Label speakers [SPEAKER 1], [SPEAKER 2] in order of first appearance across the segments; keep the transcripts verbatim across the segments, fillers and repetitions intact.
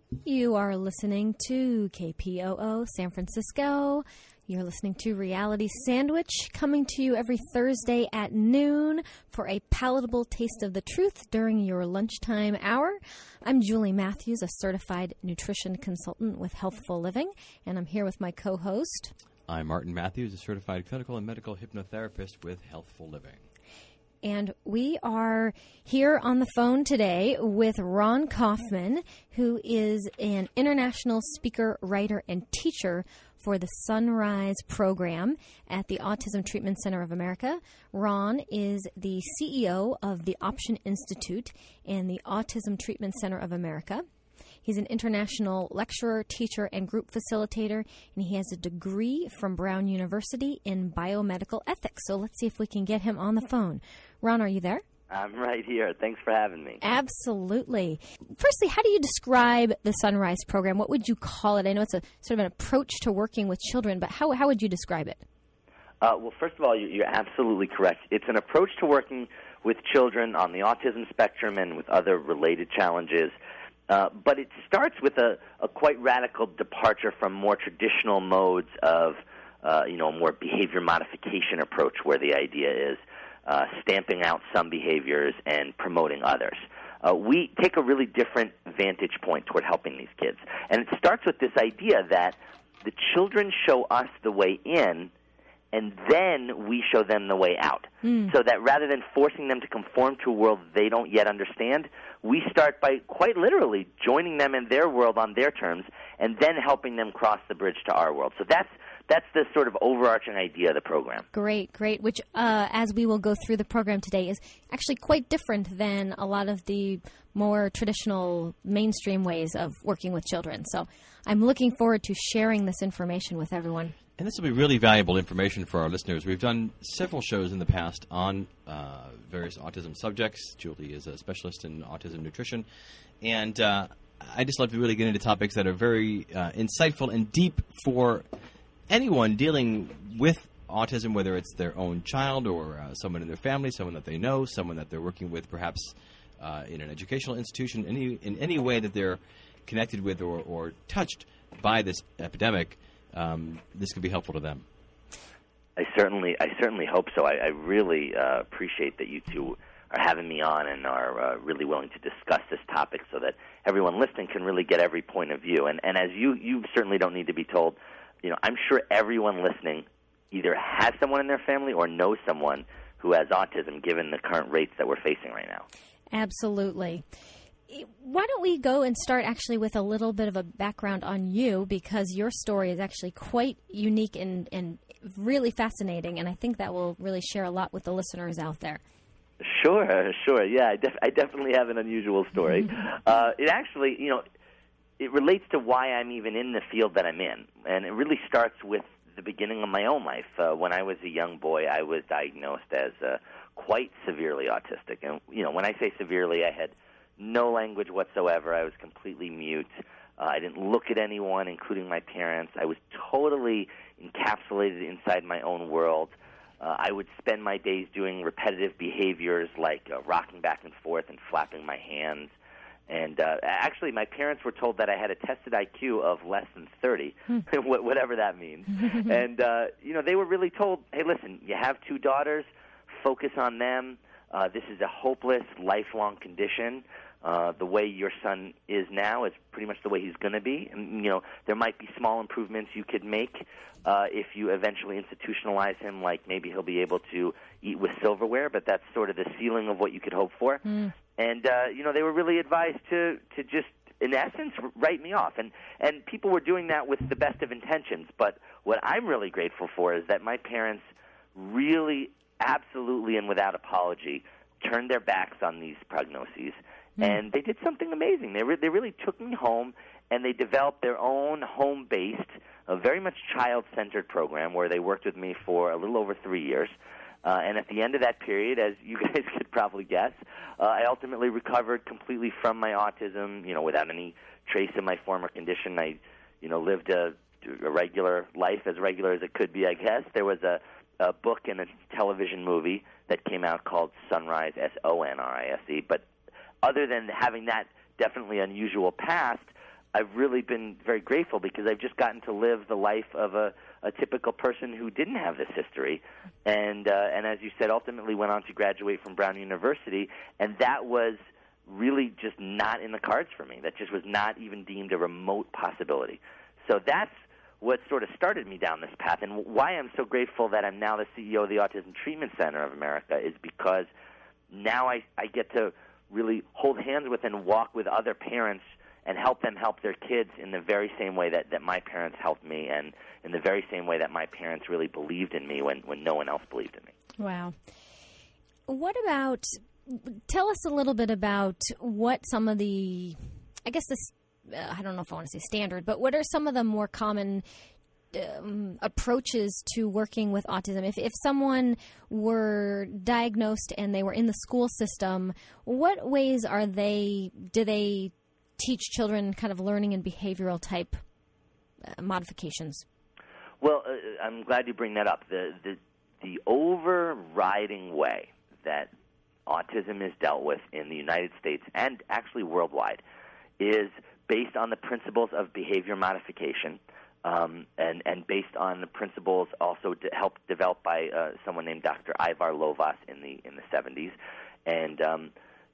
[SPEAKER 1] You are listening to K P O O San Francisco. You're listening to Reality Sandwich, coming to you every Thursday at noon for a palatable taste of the truth during your lunchtime hour. I'm Julie Matthews, a certified nutrition consultant with Healthful Living, and I'm here with my co-host.
[SPEAKER 2] I'm Martin Matthews, a certified clinical and medical hypnotherapist with Healthful Living.
[SPEAKER 1] And we are here on the phone today with Ron Kaufman, who is an international speaker, writer, and teacher for the Sunrise program at the Autism Treatment Center of America. Ron is the C E O of the Option Institute and the Autism Treatment Center of America. He's an international lecturer, teacher, and group facilitator, and he has a degree from Brown University in biomedical ethics. So let's see if we can get him on the phone. Ron, are you there?
[SPEAKER 3] I'm right here. Thanks for having me.
[SPEAKER 1] Absolutely. Firstly, how do you describe the Sunrise program? What would you call it? I know it's a sort of an approach to working with children, but how how would you describe it?
[SPEAKER 3] Uh, well, first of all, you're absolutely correct. It's an approach to working with children on the autism spectrum and with other related challenges. Uh, but it starts with a, a quite radical departure from more traditional modes of, uh, you know, a more behavior modification approach where the idea is uh, stamping out some behaviors and promoting others. Uh, we take a really different vantage point toward helping these kids. And it starts with this idea that the children show us the way in, and then we show them the way out. Mm. So that rather than forcing them to conform to a world they don't yet understand, we start by quite literally joining them in their world on their terms and then helping them cross the bridge to our world. So that's that's the sort of overarching idea of the program.
[SPEAKER 1] Great, great, which uh, as we will go through the program today is actually quite different than a lot of the more traditional mainstream ways of working with children. So I'm looking forward to sharing this information with everyone.
[SPEAKER 2] And this will be really valuable information for our listeners. We've done several shows in the past on uh, various autism subjects. Julie is a specialist in autism nutrition. And uh, I just love to really get into topics that are very uh, insightful and deep for anyone dealing with autism, whether it's their own child or uh, someone in their family, someone that they know, someone that they're working with perhaps uh, in an educational institution, any, in any way that they're connected with or, or touched by this epidemic. Um, this could be helpful to them.
[SPEAKER 3] I certainly, I certainly hope so. I, I really uh, appreciate that you two are having me on and are uh, really willing to discuss this topic, so that everyone listening can really get every point of view. And, and as you, you certainly don't need to be told, you know, I'm sure everyone listening either has someone in their family or knows someone who has autism, given the current rates that we're facing right now.
[SPEAKER 1] Absolutely. Why don't we go and start actually with a little bit of a background on you, because your story is actually quite unique and, and really fascinating, and I think that will really share a lot with the listeners out there.
[SPEAKER 3] Sure, sure. Yeah, I, def- I definitely have an unusual story. uh, it actually, you know, it relates to why I'm even in the field that I'm in, and it really starts with the beginning of my own life. Uh, when I was a young boy, I was diagnosed as uh, quite severely autistic, and, you know, when I say severely, I had no language whatsoever. I was completely mute. Uh, I didn't look at anyone, including my parents. I was totally encapsulated inside my own world. Uh, I would spend my days doing repetitive behaviors like uh, rocking back and forth and flapping my hands. And uh, actually, my parents were told that I had a tested I Q of less than thirty, whatever that means. and, uh, you know, they were really told, hey, listen, you have two daughters, focus on them. Uh, this is a hopeless, lifelong condition. Uh, the way your son is now is pretty much the way he's going to be. And, you know, there might be small improvements you could make uh, if you eventually institutionalize him, like maybe he'll be able to eat with silverware, but that's sort of the ceiling of what you could hope for. Mm. And, uh, you know, they were really advised to, to just, in essence, write me off. And, and people were doing that with the best of intentions. But what I'm really grateful for is that my parents really, absolutely and without apology, turned their backs on these prognoses. And they did something amazing. They, re- they really took me home, and they developed their own home-based, a very much child-centered program where they worked with me for a little over three years. Uh, and at the end of that period, as you guys could probably guess, uh, I ultimately recovered completely from my autism, you know, without any trace of my former condition. I, you know, lived a, a regular life, as regular as it could be, I guess. There was a, a book and a television movie that came out called Sunrise, S O N R I S E, but other than having that definitely unusual past, I've really been very grateful because I've just gotten to live the life of a, a typical person who didn't have this history, and uh, and as you said, ultimately went on to graduate from Brown University, and that was really just not in the cards for me. That just was not even deemed a remote possibility. So that's what sort of started me down this path, and why I'm so grateful that I'm now the C E O of the Autism Treatment Center of America is because now I, I get to really hold hands with and walk with other parents and help them help their kids in the very same way that, that my parents helped me, and in the very same way that my parents really believed in me when, when no one else believed in me.
[SPEAKER 1] Wow. What about, tell us a little bit about what some of the, I guess this, uh, I don't know if I want to say standard, but what are some of the more common um, approaches to working with autism? If, if someone were diagnosed and they were in the school system, what ways are they, do they teach children kind of learning and behavioral type uh, modifications?
[SPEAKER 3] Well, uh, I'm glad you bring that up. The, the the overriding way that autism is dealt with in the United States and actually worldwide is based on the principles of behavior modification, um, and and based on the principles also de- helped developed by uh, someone named Doctor Ivar Lovaas in the in the seventies, and um,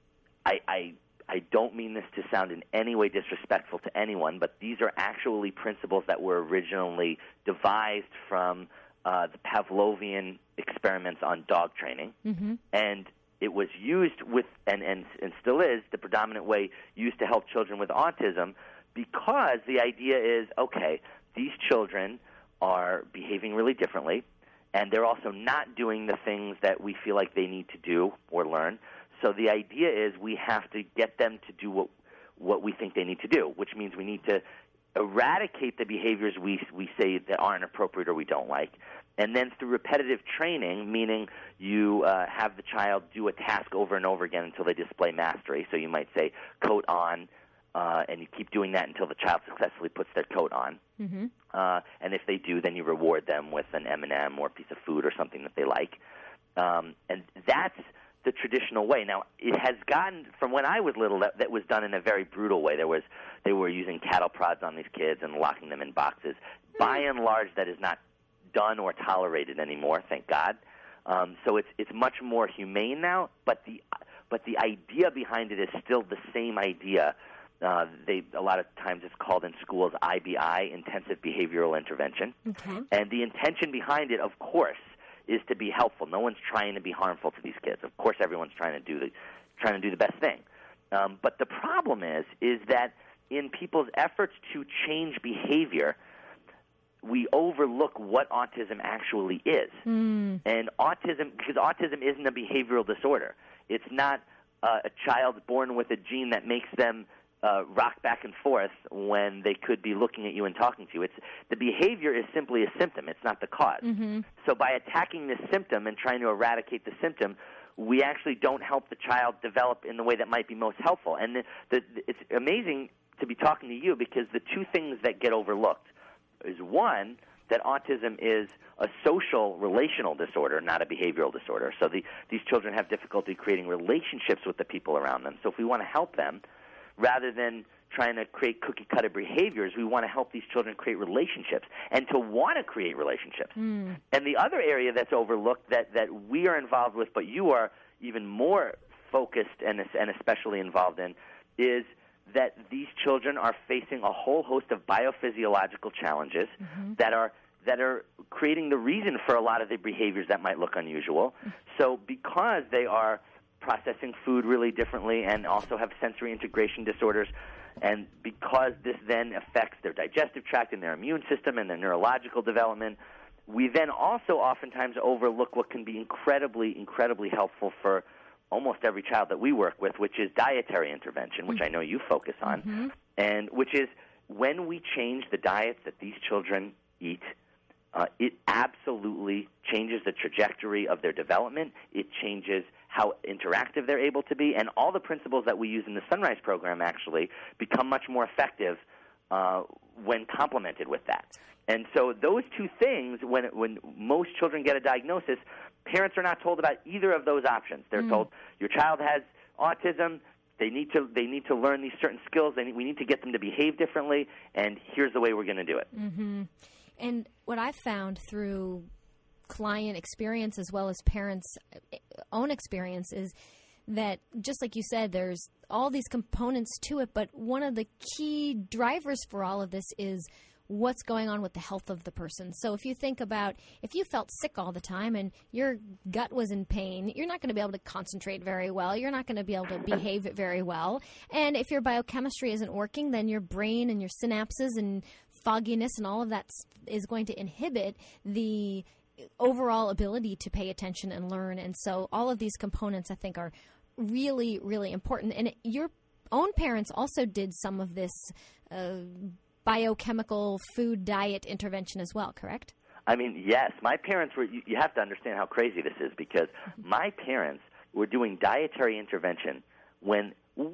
[SPEAKER 3] I. I I don't mean this to sound in any way disrespectful to anyone, but these are actually principles that were originally devised from uh, the Pavlovian experiments on dog training. Mm-hmm. And it was used with, and, and, and still is, the predominant way used to help children with autism, because the idea is, okay, these children are behaving really differently, and they're also not doing the things that we feel like they need to do or learn. So the idea is we have to get them to do what what we think they need to do, which means we need to eradicate the behaviors we we say that aren't appropriate or we don't like. And then through repetitive training, meaning you uh, have the child do a task over and over again until they display mastery. So you might say, coat on, uh, and you keep doing that until the child successfully puts their coat on. Mm-hmm. Uh, and if they do, then you reward them with an M and M or a piece of food or something that they like. Um, and that's the traditional way. Now, it has gotten, from when I was little, that, that was done in a very brutal way. There was, they were using cattle prods on these kids and locking them in boxes. By and large, that is not done or tolerated anymore, thank God. Um, so it's it's much more humane now, but the but the idea behind it is still the same idea. Uh, they a lot of times it's called in schools I B I, intensive behavioral intervention, okay. And the intention behind it, of course, is to be helpful. No one's trying to be harmful to these kids. Of course, everyone's trying to do the trying to do the best thing. Um, but the problem is, is that in people's efforts to change behavior, we overlook what autism actually is. Mm. And autism, because autism isn't a behavioral disorder. It's not uh, a child born with a gene that makes them Uh, rock back and forth when they could be looking at you and talking to you. It's the behavior is simply a symptom. It's not the cause. Mm-hmm. So by attacking this symptom and trying to eradicate the symptom, we actually don't help the child develop in the way that might be most helpful. And the, the, it's amazing to be talking to you because the two things that get overlooked is, one, that autism is a social, relational disorder, not a behavioral disorder. So the, these children have difficulty creating relationships with the people around them. So if we want to help them, rather than trying to create cookie-cutter behaviors, we want to help these children create relationships and to want to create relationships. Mm. And the other area that's overlooked that, that we are involved with, but you are even more focused and, and especially involved in, is that these children are facing a whole host of biophysiological challenges mm-hmm. that are that are creating the reason for a lot of the behaviors that might look unusual. Mm. So because they are processing food really differently and also have sensory integration disorders, and because this then affects their digestive tract and their immune system and their neurological development, we then also oftentimes overlook what can be incredibly, incredibly helpful for almost every child that we work with, which is dietary intervention, which mm-hmm. I know you focus on, mm-hmm. and which is when we change the diets that these children eat, uh, it absolutely changes the trajectory of their development. It changes how interactive they're able to be, and all the principles that we use in the Sunrise program actually become much more effective uh, when complemented with that. And so those two things, when when most children get a diagnosis, parents are not told about either of those options. They're mm. told, your child has autism, they need to they need to learn these certain skills. They need, we need to get them to behave differently, and here's the way we're going to do it.
[SPEAKER 1] Mm-hmm. And what I've found through client experience as well as parents' own experience is that, just like you said, there's all these components to it, but one of the key drivers for all of this is what's going on with the health of the person. So if you think about, if you felt sick all the time and your gut was in pain, you're not going to be able to concentrate very well. You're not going to be able to behave very well. And if your biochemistry isn't working, then your brain and your synapses and fogginess and all of that is going to inhibit the overall ability to pay attention and learn. And so all of these components, I think, are really, really important. And it, your own parents also did some of this uh, biochemical food diet intervention as well, correct?
[SPEAKER 3] I mean, yes. My parents were, you, you have to understand how crazy this is, because my parents were doing dietary intervention when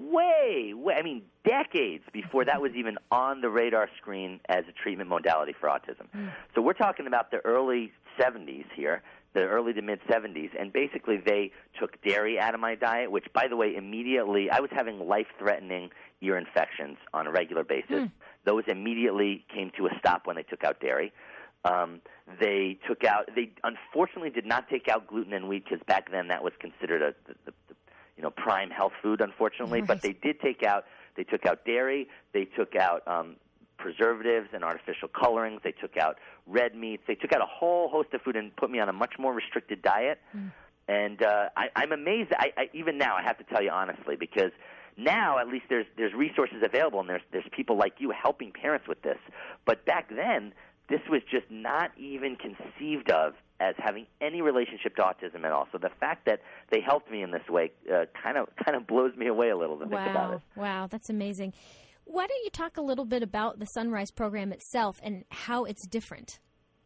[SPEAKER 3] way, way, I mean, decades before that was even on the radar screen as a treatment modality for autism. Mm. So we're talking about the early seventies here, the early to mid-seventies, and basically they took dairy out of my diet, which, by the way, immediately, I was having life-threatening ear infections on a regular basis. Mm. Those immediately came to a stop when they took out dairy. Um, they took out, they unfortunately did not take out gluten and wheat, because back then that was considered a, the, the, the, you know, prime health food, unfortunately. Right. But they did take out, they took out dairy, they took out um, preservatives and artificial colorings, they took out red meats, they took out a whole host of food and put me on a much more restricted diet. Mm. And uh, I, I'm amazed, I, I, even now, I have to tell you honestly, because now at least there's there's resources available, and there's there's people like you helping parents with this. But back then, this was just not even conceived of as having any relationship to autism at all. So the fact that they helped me in this way uh, kind of kind of blows me away a little to
[SPEAKER 1] wow.
[SPEAKER 3] think about it.
[SPEAKER 1] Wow, that's amazing. Why don't you talk a little bit about the Sunrise program itself and how it's different?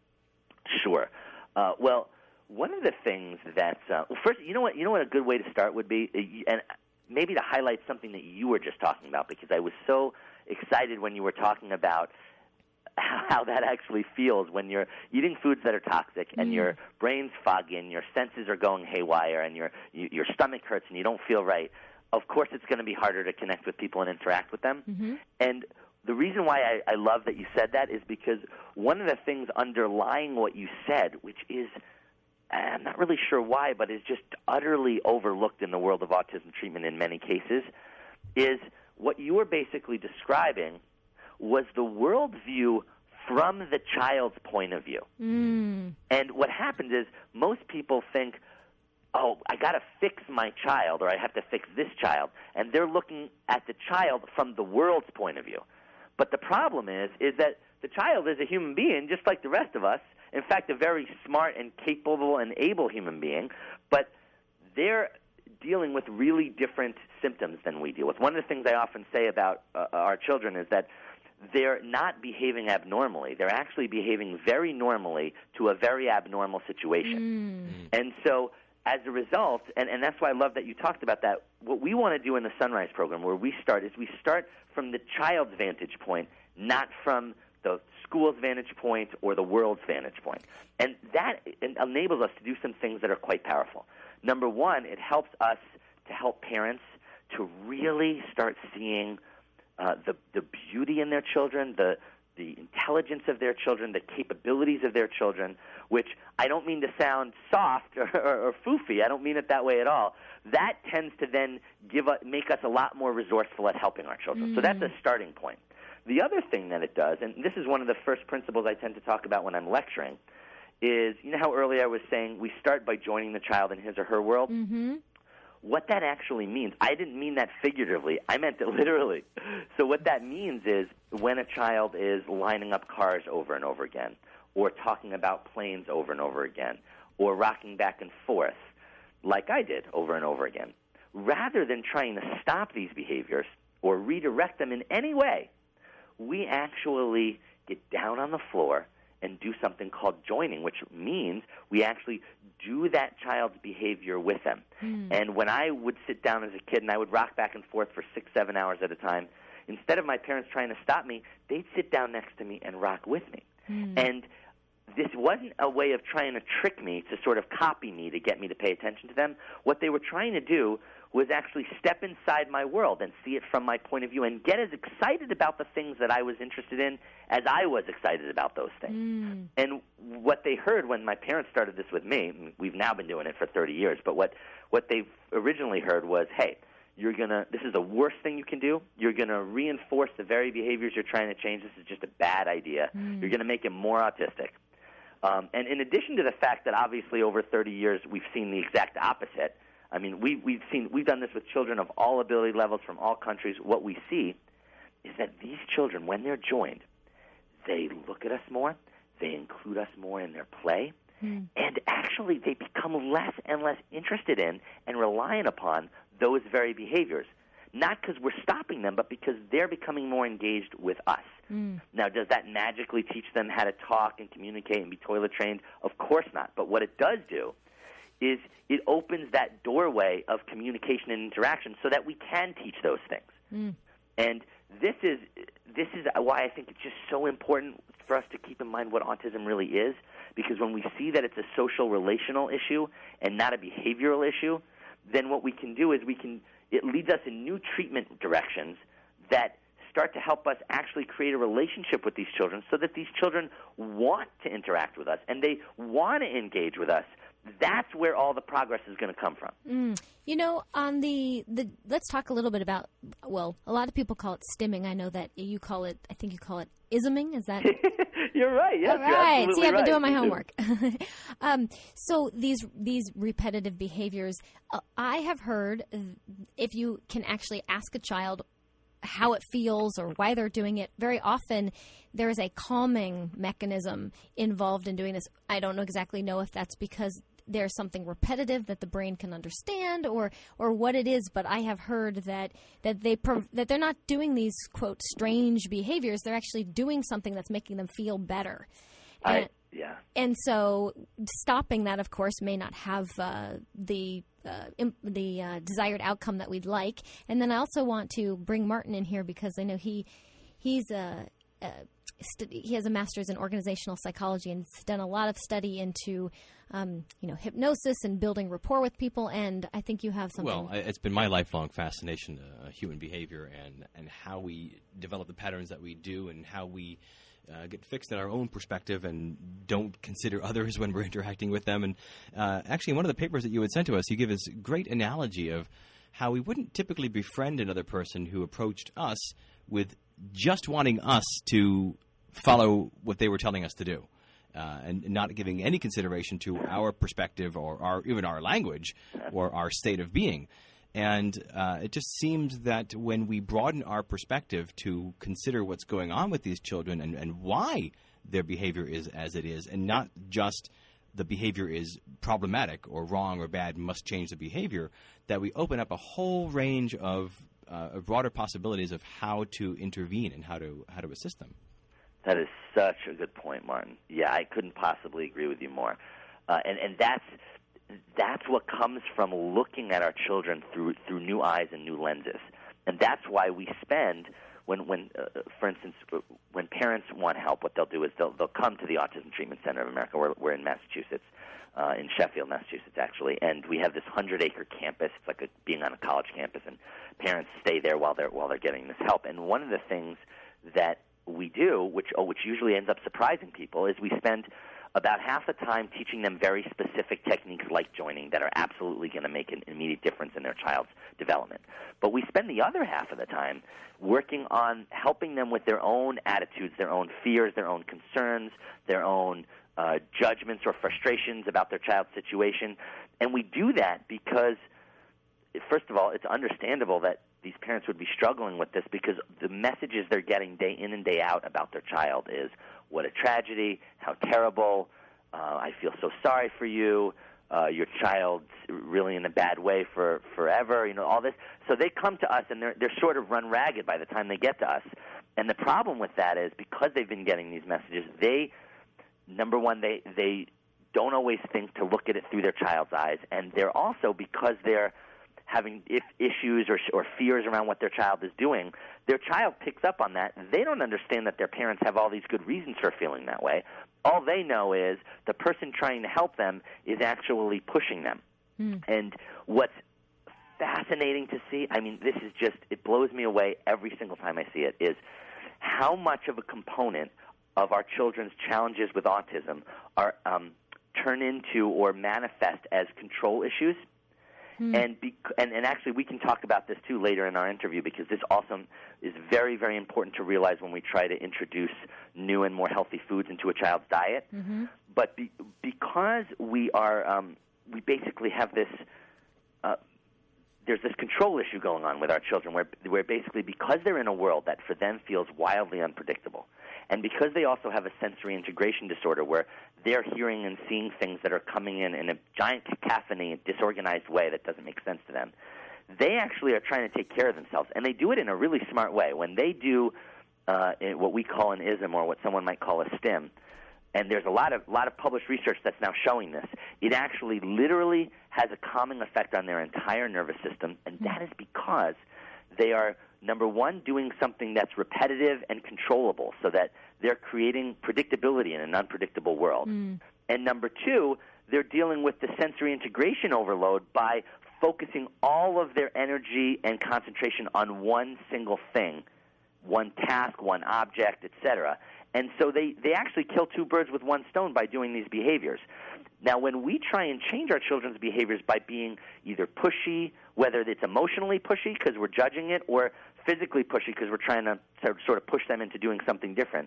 [SPEAKER 3] Sure. Uh, well, one of the things that uh, well, first, you know what, you know what a good way to start would be, and maybe to highlight something that you were just talking about, because I was so excited when you were talking about how that actually feels when you're eating foods that are toxic and mm. your brain's foggy and your senses are going haywire and your you, your stomach hurts and you don't feel right. Of course, it's going to be harder to connect with people and interact with them. Mm-hmm. And the reason why I, I love that you said that is because one of the things underlying what you said, which is, I'm not really sure why, but is just utterly overlooked in the world of autism treatment in many cases, is what you were basically describing was the worldview from the child's point of view. Mm. And what happens is most people think, oh, I got to fix my child, or I have to fix this child, and they're looking at the child from the world's point of view. But the problem is, is that the child is a human being just like the rest of us. In fact, a very smart and capable and able human being, but they're dealing with really different symptoms than we deal with. One of the things I often say about uh, our children is that they're not behaving abnormally. They're actually behaving very normally to a very abnormal situation. Mm. And so as a result, and, and that's why I love that you talked about that, what we want to do in the Sunrise program, where we start, is we start from the child's vantage point, not from the school's vantage point or the world's vantage point. And that enables us to do some things that are quite powerful. Number one, it helps us to help parents to really start seeing uh, the, the beauty in their children, the the intelligence of their children, the capabilities of their children, which I don't mean to sound soft or, or, or foofy. I don't mean it that way at all. That tends to then give us, make us a lot more resourceful at helping our children. Mm. So that's a starting point. The other thing that it does, and this is one of the first principles I tend to talk about when I'm lecturing, is, you know how earlier I was saying we start by joining the child in his or her world? Mm-hmm. What that actually means, I didn't mean that figuratively. I meant it literally. So what that means is when a child is lining up cars over and over again, or talking about planes over and over again, or rocking back and forth, like I did over and over again, rather than trying to stop these behaviors or redirect them in any way, we actually get down on the floor and do something called joining, which means we actually do that child's behavior with them. Mm. And when I would sit down as a kid and I would rock back and forth for six, seven hours at a time, instead of my parents trying to stop me, they'd sit down next to me and rock with me. Mm. And this wasn't a way of trying to trick me to sort of copy me to get me to pay attention to them. What they were trying to do was actually step inside my world and see it from my point of view and get as excited about the things that I was interested in as I was excited about those things. Mm. And what they heard when my parents started this with me, we've now been doing it for thirty years, but what, what they originally heard was, hey, you're gonna, this is the worst thing you can do. You're going to reinforce the very behaviors you're trying to change. This is just a bad idea. Mm. You're going to make him more autistic. Um, and in addition to the fact that obviously over thirty years we've seen the exact opposite. I mean, we, we've seen we've done this with children of all ability levels from all countries. What we see is that these children, when they're joined, they look at us more, they include us more in their play, mm. and actually they become less and less interested in and reliant upon those very behaviors. Not because we're stopping them, but because they're becoming more engaged with us. Mm. Now, does that magically teach them how to talk and communicate and be toilet trained? Of course not. But what it does do is it opens that doorway of communication and interaction so that we can teach those things. Mm. And this is this is why I think it's just so important for us to keep in mind what autism really is, because when we see that it's a social relational issue and not a behavioral issue, then what we can do is we can it leads us in new treatment directions that start to help us actually create a relationship with these children so that these children want to interact with us and they want to engage with us. That's where all the progress is going to come from.
[SPEAKER 1] Mm. You know, on the, the let's talk a little bit about, well, a lot of people call it stimming. I know that you call it, I think you call it isming. Is that?
[SPEAKER 3] You're right. Yes,
[SPEAKER 1] all right.
[SPEAKER 3] You're
[SPEAKER 1] See, I've been
[SPEAKER 3] right.
[SPEAKER 1] doing my homework. um, so these these repetitive behaviors, uh, I have heard if you can actually ask a child how it feels or why they're doing it, very often there is a calming mechanism involved in doing this. I don't know exactly know if that's because there's something repetitive that the brain can understand or or what it is, but I have heard that that they prov- that they're not doing these, quote, strange behaviors. They're actually doing something that's making them feel better.
[SPEAKER 3] I,
[SPEAKER 1] and,
[SPEAKER 3] yeah.
[SPEAKER 1] And so stopping that, of course, may not have uh, the uh, imp- the uh, desired outcome that we'd like. And then I also want to bring Martin in here because I know he he's a, a st- he has a master's in organizational psychology and has done a lot of study into um, you know hypnosis and building rapport with people. And I think you have something.
[SPEAKER 2] Well, it's been my lifelong fascination, uh, human behavior and and how we develop the patterns that we do and how we Uh, get fixed in our own perspective and don't consider others when we're interacting with them. And uh, actually, in one of the papers that you had sent to us, you give us a great analogy of how we wouldn't typically befriend another person who approached us with just wanting us to follow what they were telling us to do. Uh, and not giving any consideration to our perspective or our, even our language or our state of being. And uh, it just seems that when we broaden our perspective to consider what's going on with these children and, and why their behavior is as it is, and not just the behavior is problematic or wrong or bad, must change the behavior, that we open up a whole range of uh, broader possibilities of how to intervene and how to how to assist them.
[SPEAKER 3] That is such a good point, Martin. Yeah, I couldn't possibly agree with you more. Uh, and, and that's that's what comes from looking at our children through through new eyes and new lenses. And that's why we spend, when, when uh, for instance, when parents want help, what they'll do is they'll, they'll come to the Autism Treatment Center of America. We're, we're in Massachusetts, uh, in Sheffield, Massachusetts, actually. And we have this hundred-acre campus. It's like a, being on a college campus, and parents stay there while they're while they're getting this help. And one of the things that we do, which oh, which usually ends up surprising people, is we spend about half the time teaching them very specific techniques like joining that are absolutely going to make an immediate difference in their child's development. But we spend the other half of the time working on helping them with their own attitudes, their own fears, their own concerns, their own uh, judgments or frustrations about their child's situation. And we do that because, first of all, it's understandable that these parents would be struggling with this because the messages they're getting day in and day out about their child is, what a tragedy, how terrible, uh, I feel so sorry for you, uh, your child's really in a bad way for forever, you know, all this. So they come to us and they're, they're sort of run ragged by the time they get to us. And the problem with that is because they've been getting these messages, they, number one, they, they don't always think to look at it through their child's eyes. And they're also, because they're having if issues or, or fears around what their child is doing, their child picks up on that. They don't understand that their parents have all these good reasons for feeling that way. All they know is the person trying to help them is actually pushing them. Mm. And what's fascinating to see, I mean, this is just, it blows me away every single time I see it, is how much of a component of our children's challenges with autism are um, turn into or manifest as control issues. Hmm. And, be, and and actually, we can talk about this, too, later in our interview, because this also is very, very important to realize when we try to introduce new and more healthy foods into a child's diet. Mm-hmm. But be, because we are, um, we basically have this, uh, there's this control issue going on with our children, where, where basically because they're in a world that for them feels wildly unpredictable, and because they also have a sensory integration disorder where they're hearing and seeing things that are coming in in a giant cacophony, disorganized way that doesn't make sense to them, they actually are trying to take care of themselves. And they do it in a really smart way. When they do uh, what we call an I S M, or what someone might call a STEM, and there's a lot of lot of published research that's now showing this, it actually literally has a calming effect on their entire nervous system, and that is because they are, number one, doing something that's repetitive and controllable, so that they're creating predictability in an unpredictable world. Mm. And number two, they're dealing with the sensory integration overload by focusing all of their energy and concentration on one single thing, one task, one object, et cetera. And so they, they actually kill two birds with one stone by doing these behaviors. Now, when we try and change our children's behaviors by being either pushy, whether it's emotionally pushy because we're judging it, or physically pushy because we're trying to sort of push them into doing something different,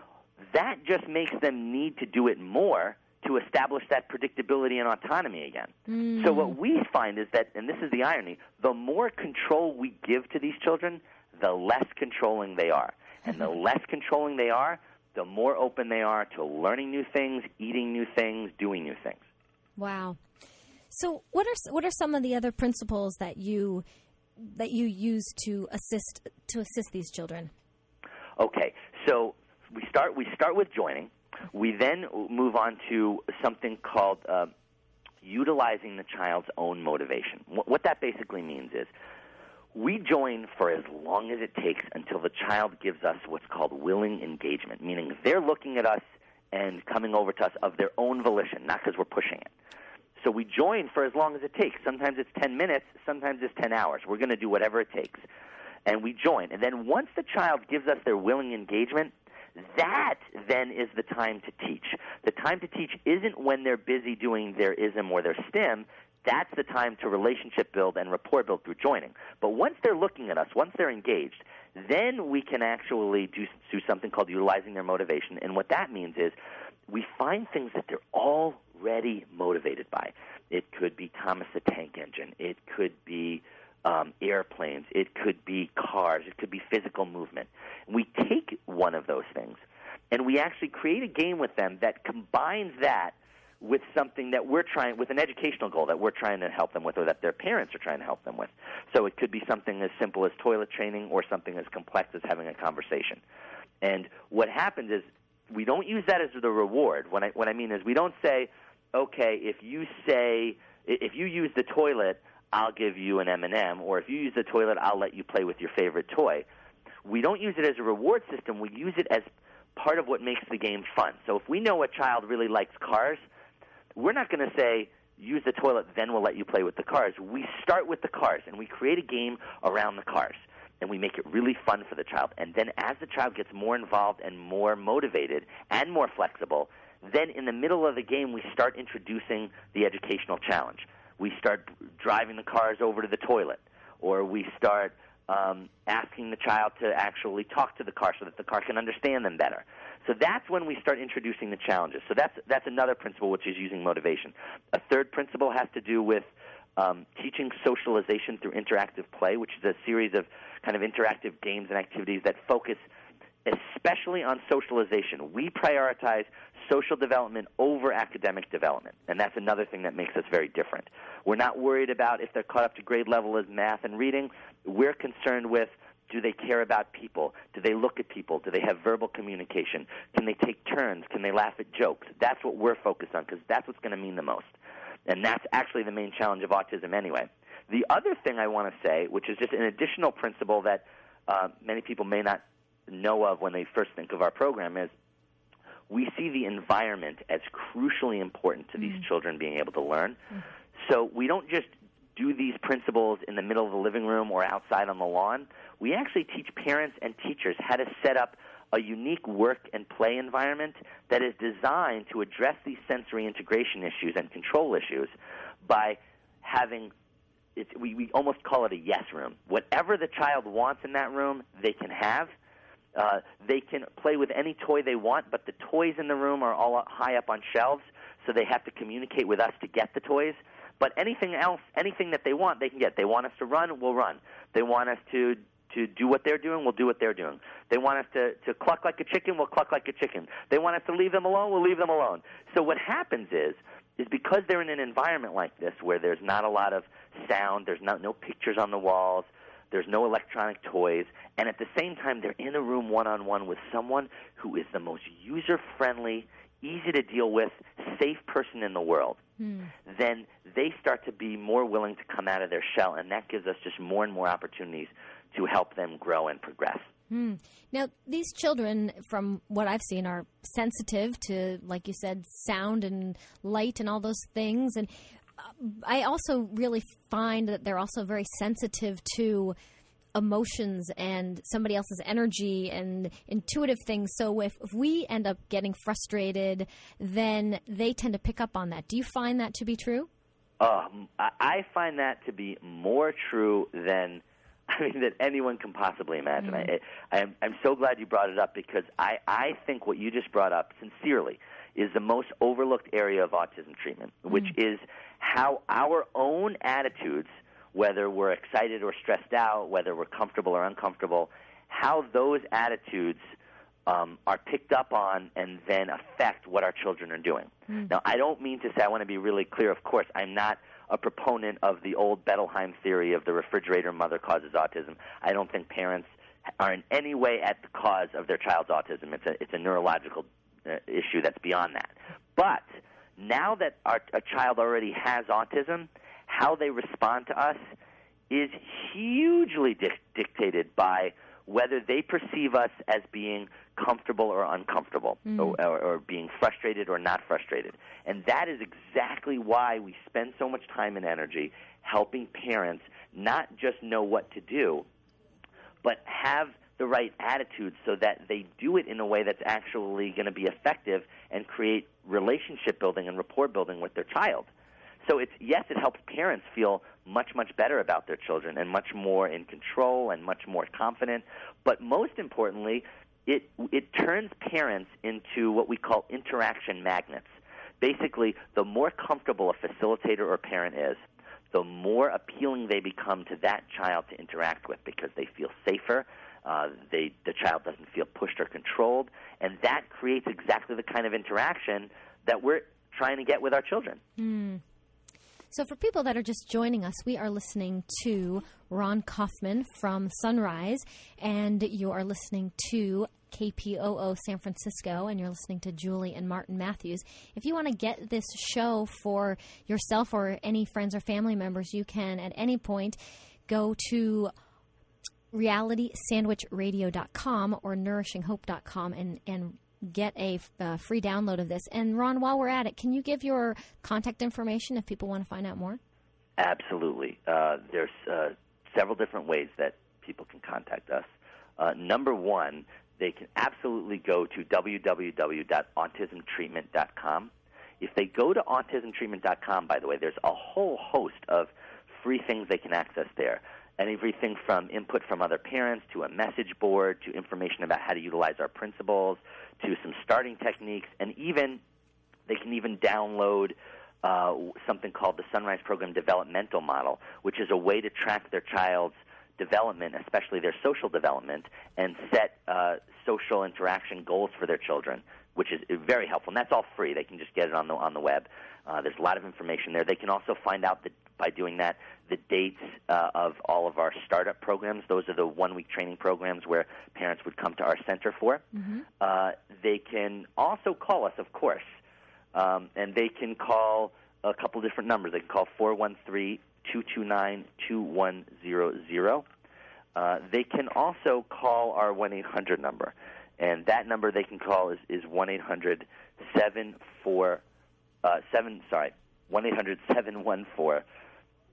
[SPEAKER 3] that just makes them need to do it more to establish that predictability and autonomy again. Mm. So what we find is that, and this is the irony, the more control we give to these children, the less controlling they are. And the less controlling they are, the more open they are to learning new things, eating new things, doing new things.
[SPEAKER 1] Wow. So what are what are some of the other principles that you that you use to assist to assist these children?
[SPEAKER 3] Okay. So we start we start with joining. We then move on to something called uh, utilizing the child's own motivation. What that basically means is we join for as long as it takes until the child gives us what's called willing engagement, meaning they're looking at us and coming over to us of their own volition, not because we're pushing it. So we join for as long as it takes. Sometimes it's ten minutes, sometimes it's ten hours. We're going to do whatever it takes. And we join. And then once the child gives us their willing engagement, that then is the time to teach. The time to teach isn't when they're busy doing their I S M or their STEM. That's the time to relationship build and rapport build through joining. But once they're looking at us, once they're engaged, then we can actually do, do something called utilizing their motivation. And what that means is we find things that they're already motivated by. It could be Thomas the Tank Engine. It could be um, airplanes. It could be cars. It could be physical movement. We take one of those things, and we actually create a game with them that combines that with something that we're trying, with an educational goal that we're trying to help them with, or that their parents are trying to help them with. So it could be something as simple as toilet training, or something as complex as having a conversation. And what happens is we don't use that as the reward. What I, what I mean is we don't say, okay, if you say, if you use the toilet, I'll give you an M and M, or if you use the toilet, I'll let you play with your favorite toy. We don't use it as a reward system. We use it as part of what makes the game fun. So if we know a child really likes cars, we're not going to say, use the toilet, then we'll let you play with the cars. We start with the cars, and we create a game around the cars, and we make it really fun for the child. And then as the child gets more involved and more motivated and more flexible, then in the middle of the game, we start introducing the educational challenge. We start driving the cars over to the toilet, or we start um, asking the child to actually talk to the car so that the car can understand them better. So that's when we start introducing the challenges. So that's that's another principle, which is using motivation. A third principle has to do with um, teaching socialization through interactive play, which is a series of kind of interactive games and activities that focus especially on socialization. We prioritize social development over academic development, and that's another thing that makes us very different. We're not worried about if they're caught up to grade level as math and reading. We're concerned with, do they care about people? Do they look at people? Do they have verbal communication? Can they take turns? Can they laugh at jokes? That's what we're focused on, because that's what's going to mean the most. And that's actually the main challenge of autism anyway. The other thing I want to say, which is just an additional principle that uh, many people may not know of when they first think of our program, is we see the environment as crucially important to these mm. children being able to learn. Mm. So we don't just do these principles in the middle of the living room or outside on the lawn. We actually teach parents and teachers how to set up a unique work and play environment that is designed to address these sensory integration issues and control issues by having, it's, we, we almost call it a yes room. Whatever the child wants in that room, they can have. Uh, they can play with any toy they want, but the toys in the room are all high up on shelves, so they have to communicate with us to get the toys. But anything else, anything that they want, they can get. They want us to run, we'll run. They want us to to do what they're doing, we'll do what they're doing. They want us to, to cluck like a chicken, we'll cluck like a chicken. They want us to leave them alone, we'll leave them alone. So what happens is, is because they're in an environment like this where there's not a lot of sound, there's not, no pictures on the walls, there's no electronic toys, and at the same time they're in a room one-on-one with someone who is the most user-friendly, easy to deal with, safe person in the world, mm. then they start to be more willing to come out of their shell, and that gives us just more and more opportunities to help them grow and progress.
[SPEAKER 1] Mm. Now, these children, from what I've seen, are sensitive to, like you said, sound and light and all those things. And I also really find that they're also very sensitive to emotions and somebody else's energy and intuitive things. So if, if we end up getting frustrated, then they tend to pick up on that. Do you find that to be true?
[SPEAKER 3] Um, I find that to be more true than I mean, that anyone can possibly imagine. Mm. I, I, I'm, I'm so glad you brought it up because I, I think what you just brought up, sincerely, is the most overlooked area of autism treatment, mm. which is how our own attitudes, whether we're excited or stressed out, whether we're comfortable or uncomfortable, how those attitudes um, are picked up on and then affect what our children are doing. Mm. Now, I don't mean to say, I want to be really clear, of course, I'm not a proponent of the old Bettelheim theory of the refrigerator mother causes autism. I don't think parents are in any way at the cause of their child's autism. It's a, it's a neurological uh, issue that's beyond that. But now that our, a child already has autism, how they respond to us is hugely di- dictated by whether they perceive us as being comfortable or uncomfortable, mm. or, or, or being frustrated or not frustrated. And that is exactly why we spend so much time and energy helping parents not just know what to do, but have the right attitude so that they do it in a way that's actually going to be effective and create relationship building and rapport building with their child. So it's, yes, it helps parents feel much, much better about their children and much more in control and much more confident. But most importantly, it it turns parents into what we call interaction magnets. Basically, the more comfortable a facilitator or parent is, the more appealing they become to that child to interact with because they feel safer, uh, they the child doesn't feel pushed or controlled, and that creates exactly the kind of interaction that we're trying to get with our children.
[SPEAKER 1] Mm. So for people that are just joining us, we are listening to Ron Kaufman from Sunrise, and you are listening to K P O O San Francisco, and you're listening to Julie and Martin Matthews. If you want to get this show for yourself or any friends or family members, you can at any point go to reality sandwich radio dot com or nourishing hope dot com and, and get a uh, free download of this. And Ron, while we're at it, can you give your contact information if people want to find out more?
[SPEAKER 3] Absolutely. Uh, there's uh, several different ways that people can contact us. Uh, number one, they can absolutely go to w w w dot autism treatment dot com. If they go to autism treatment dot com, by the way, there's a whole host of free things they can access there. And everything from input from other parents to a message board to information about how to utilize our principles to some starting techniques, and even they can even download uh, something called the Sunrise Program Developmental Model, which is a way to track their child's development, especially their social development, and set uh, social interaction goals for their children, which is very helpful. And that's all free. They can just get it on the on the web. Uh, there's a lot of information there. They can also find out the, by doing that the dates uh, of all of our startup programs. Those are the one-week training programs where parents would come to our center for. Mm-hmm. Uh, they can also call us, of course, um, and they can call a couple different numbers. They can call four one three, two two nine, two one zero zero. Uh, they can also call our one eight hundred number, and that number they can call is, is one eight hundred seven four uh, seven sorry one eight hundred seven one four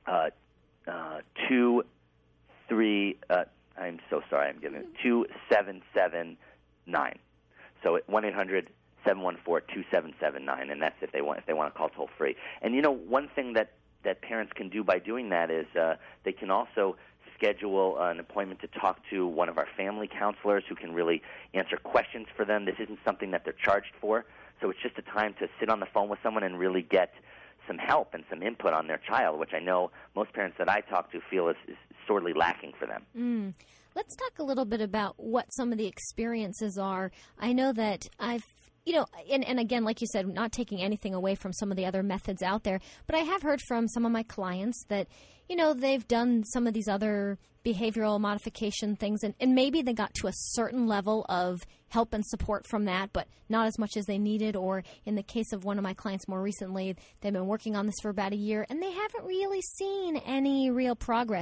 [SPEAKER 3] uh, uh, two, three. Uh, I'm so sorry. I'm giving it two seven seven nine. So one eight hundred seven one four two seven seven nine, and that's if they want if they want to call toll free. And you know, one thing that that parents can do by doing that is uh, they can also schedule an appointment to talk to one of our family counselors who can really answer questions for them. This isn't something that they're charged for, so it's just a time to sit on the phone with someone and really get some help and some input on their child, which I know most parents that I talk to feel is, is sorely lacking for them.
[SPEAKER 1] Mm. Let's talk a little bit about what some of the experiences are. I know that I've You know, and, and again, like you said, not taking anything away from some of the other methods out there, but I have heard from some of my clients that, you know, they've done some of these other behavioral modification things, and, and maybe they got to a certain level of help and support from that, but not as much as they needed. Or in the case of one of my clients more recently, they've been working on this for about a year, and they haven't really seen any real progress.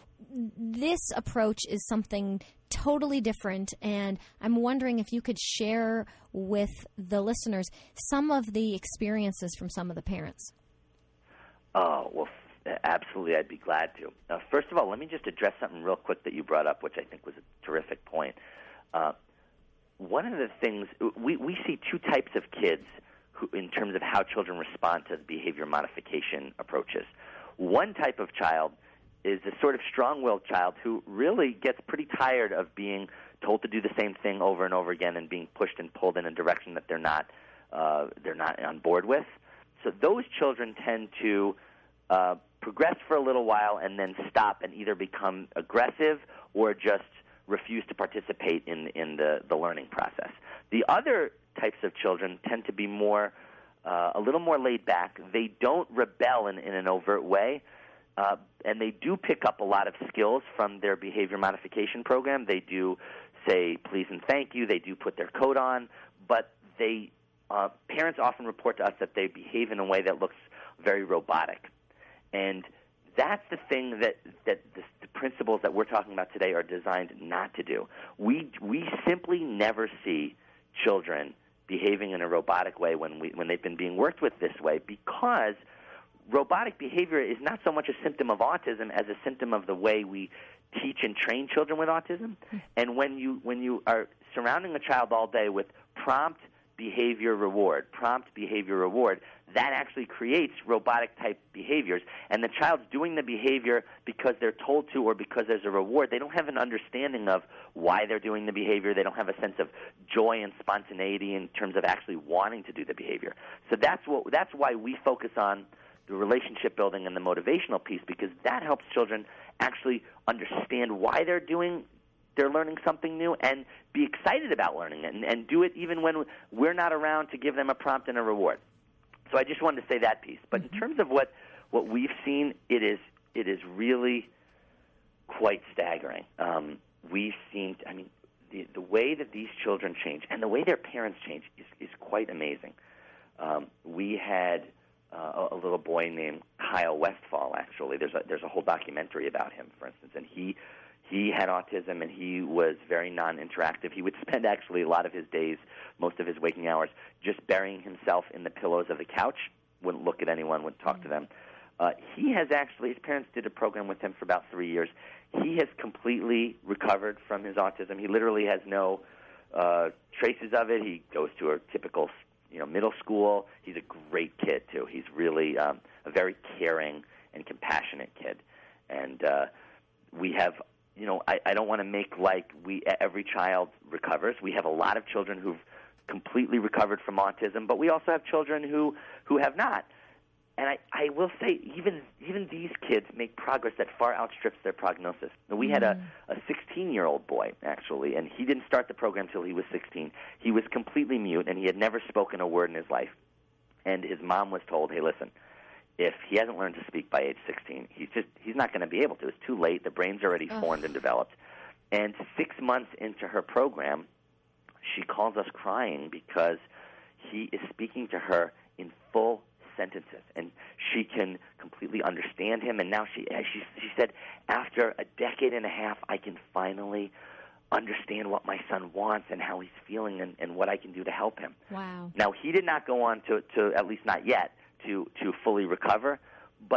[SPEAKER 1] This approach is something totally different, and I'm wondering if you could share with the listeners some of the experiences from some of the parents.
[SPEAKER 3] Oh, well, absolutely, I'd be glad to. Uh, first of all, let me just address something real quick that you brought up, which I think was a terrific point. Uh, one of the things, we, we see two types of kids who, in terms of how children respond to behavior modification approaches. One type of child is a sort of strong-willed child who really gets pretty tired of being told to do the same thing over and over again and being pushed and pulled in a direction that they're not uh, they're not on board with. So those children tend to uh, progress for a little while and then stop and either become aggressive or just refuse to participate in in the, the learning process. The other types of children tend to be more uh, a little more laid back. They don't rebel in, in an overt way. Uh, and they do pick up a lot of skills from their behavior modification program. They do say please and thank you. They do put their coat on. But they uh, parents often report to us that they behave in a way that looks very robotic. And that's the thing that, that the, the principles that we're talking about today are designed not to do. We, we simply never see children behaving in a robotic way when, we, when they've been being worked with this way, because robotic behavior is not so much a symptom of autism as a symptom of the way we teach and train children with autism. And when you when you are surrounding a child all day with prompt behavior reward, prompt behavior reward, that actually creates robotic-type behaviors. And the child's doing the behavior because they're told to or because there's a reward. They don't have an understanding of why they're doing the behavior. They don't have a sense of joy and spontaneity in terms of actually wanting to do the behavior. So that's what that's why we focus on the relationship building and the motivational piece, because that helps children actually understand why they're doing, they're learning something new, and be excited about learning it, and, and do it even when we're not around to give them a prompt and a reward. So I just wanted to say that piece. But in terms of what, what we've seen, it is it is really quite staggering. Um, we've seen, I mean, the, the way that these children change and the way their parents change is, is quite amazing. Um, we had Uh, a, a little boy named Kyle Westfall. Actually, there's a there's a whole documentary about him, for instance, and he he had autism and he was very non-interactive. He would spend actually a lot of his days, most of his waking hours, just burying himself in the pillows of the couch. Wouldn't look at anyone, wouldn't talk to them. Uh, he has actually, his parents did a program with him for about three years. He has completely recovered from his autism. He literally has no uh, traces of it. He goes to a typical you know, middle school. He's a great kid, too. He's really um, a very caring and compassionate kid. And uh, we have, you know, I, I don't want to make like we every child recovers. We have a lot of children who've completely recovered from autism, but we also have children who, who have not. And I, I will say, even even these kids make progress that far outstrips their prognosis. We had a, a sixteen-year-old boy, actually, and he didn't start the program until he was sixteen. He was completely mute, and he had never spoken a word in his life. And his mom was told, hey, listen, if he hasn't learned to speak by age sixteen, he's just he's not going to be able to. It's too late. The brain's already Ugh. formed and developed. And six months into her program, she calls us crying because he is speaking to her in full sentences, and she can completely understand him. And now she, she she said, after a decade and a half, I can finally understand what my son wants and how he's feeling and, and what I can do to help him.
[SPEAKER 1] Wow.
[SPEAKER 3] Now, he did not go on to, to at least not yet, to, to fully recover, but